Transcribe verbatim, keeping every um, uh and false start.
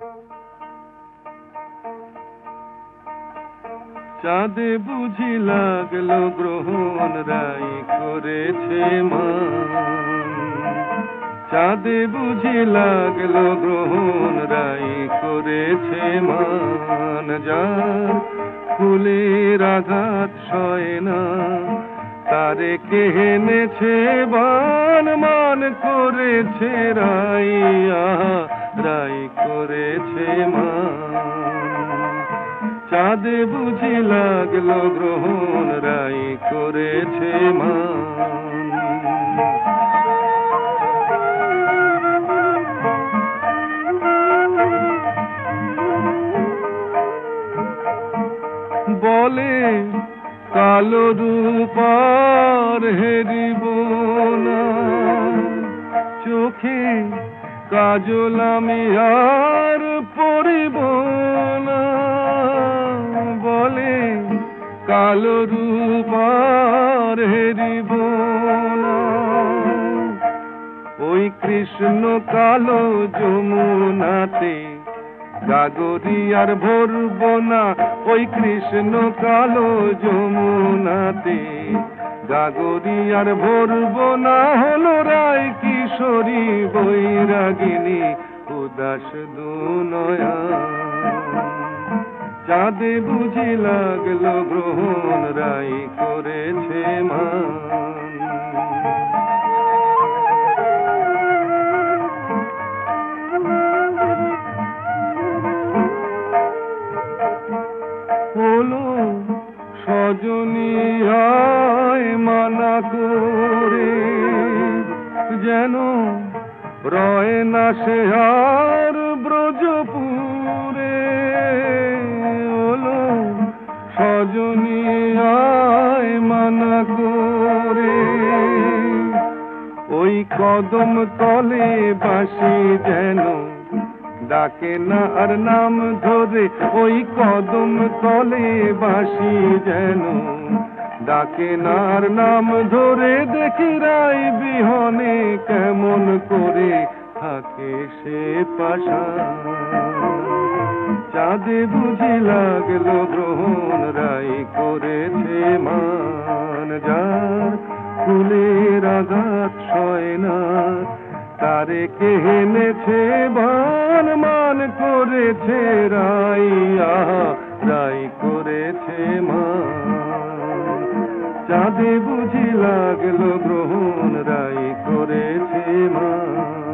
চাঁদে বুঝি লাগলো গ্রহণ রাই করেছে মান, চাঁদে বুঝি লাগলো গ্রহণ রাই করেছে মান। যার ফুলের আঘাত সয় না তারে কে এনেছে বান, মান করেছে রাই, আহা রাই করেছে মান। চাঁদে বুঝি লাগলো গ্রহণ রাই করেছে মান। বলে কালো রূপার হেরিব না, চোখে কাজল আমি আর পরিব না। বলে কালো রূপার হেরিব না, ওই কৃষ্ণ কালো যমুনাতে গাগরি আর ভরব না। ওই কৃষ্ণ কালো যমুনাতে গাগরি আর ভরব না। হলো রায় কিশোরী বৈরাগিনী উদাস দুনয়া। চাঁদে বুঝি লাগলো গ্রহণ রাই করেছে মান। হলো সজনী আয় মানা করে, যেন রয় না সে আর ব্রজপুরে। হলো সজনী আয় মানা করে, ওই কদম তলে বাঁশি যেন ডাকে না আর নাম ধরে। ওই কদম তলে বাঁশি যেন ডাকে না আর নাম ধরে। দেখি রাই বিহনে কেমন করে থাকে সে পাশান। চাঁদে বুঝি লাগলো গ্রহণ রাই করেছে মান। যার ফুলের আঘাত সয় না তারে কে এনেছে বান, মান করেছে রাই, আহা রাই করেছে মান। চাঁদে বুঝি লাগলো গ্রহণ রাই করেছে মান।